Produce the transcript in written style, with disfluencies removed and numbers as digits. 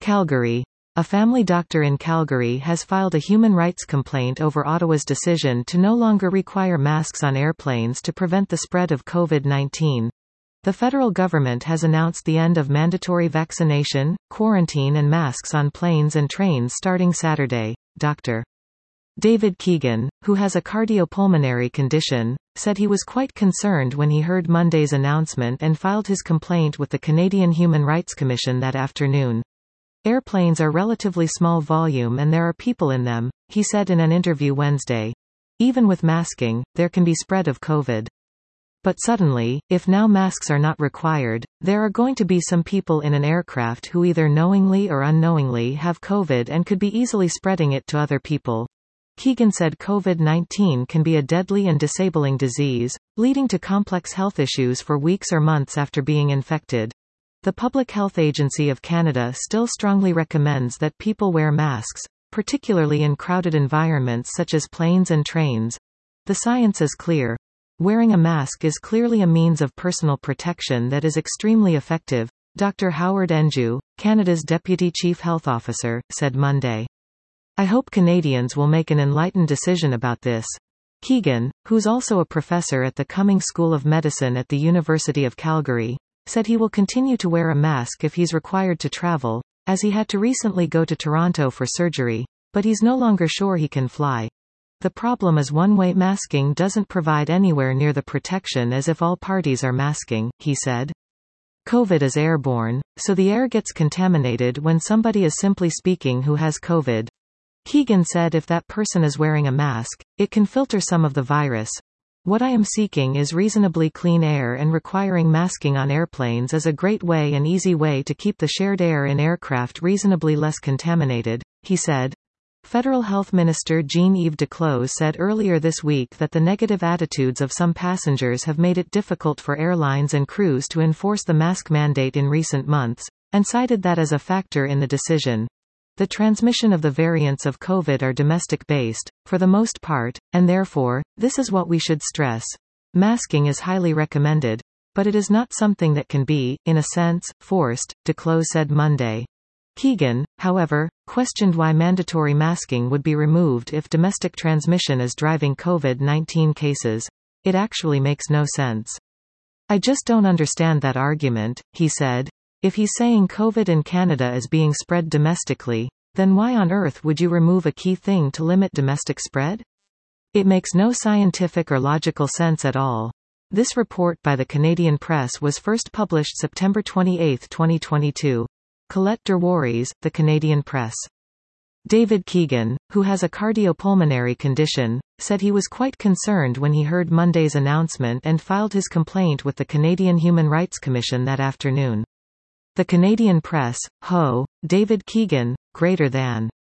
Calgary. A family doctor in Calgary has filed a human rights complaint over Ottawa's decision to no longer require masks on airplanes to prevent the spread of COVID-19. The federal government has announced the end of mandatory vaccination, quarantine and masks on planes and trains starting Saturday. Dr. David Keegan, who has a cardiopulmonary condition, said he was quite concerned when he heard Monday's announcement and filed his complaint with the Canadian Human Rights Commission that afternoon. Airplanes are relatively small volume and there are people in them, he said in an interview Wednesday. Even with masking, there can be spread of COVID. But suddenly, if now masks are not required, there are going to be some people in an aircraft who either knowingly or unknowingly have COVID and could be easily spreading it to other people. Keegan said COVID-19 can be a deadly and disabling disease, leading to complex health issues for weeks or months after being infected. The Public Health Agency of Canada still strongly recommends that people wear masks, particularly in crowded environments such as planes and trains. The science is clear. Wearing a mask is clearly a means of personal protection that is extremely effective, Dr. Howard Enju, Canada's Deputy Chief Health Officer, said Monday. I hope Canadians will make an enlightened decision about this. Keegan, who's also a professor at the Cummings School of Medicine at the University of Calgary, said he will continue to wear a mask if he's required to travel, as he had to recently go to Toronto for surgery, but he's no longer sure he can fly. The problem is one-way masking doesn't provide anywhere near the protection as if all parties are masking, he said. COVID is airborne, so the air gets contaminated when somebody is simply speaking who has COVID. Keegan said if that person is wearing a mask, it can filter some of the virus. What I am seeking is reasonably clean air, and requiring masking on airplanes is a great way and easy way to keep the shared air in aircraft reasonably less contaminated, he said. Federal Health Minister Jean-Yves Duclos said earlier this week that the negative attitudes of some passengers have made it difficult for airlines and crews to enforce the mask mandate in recent months, and cited that as a factor in the decision. The transmission of the variants of COVID are domestic-based, for the most part, and therefore, this is what we should stress. Masking is highly recommended, but it is not something that can be, in a sense, forced, Duclos said Monday. Keegan, however, questioned why mandatory masking would be removed if domestic transmission is driving COVID-19 cases. It actually makes no sense. I just don't understand that argument, he said. If he's saying COVID in Canada is being spread domestically, then why on earth would you remove a key thing to limit domestic spread? It makes no scientific or logical sense at all. This report by the Canadian Press was first published September 28, 2022. Colette Derwaries, The Canadian Press. David Keegan, who has a cardiopulmonary condition, said he was quite concerned when he heard Monday's announcement and filed his complaint with the Canadian Human Rights Commission that afternoon. The Canadian Press, Ho, David Keegan, greater than.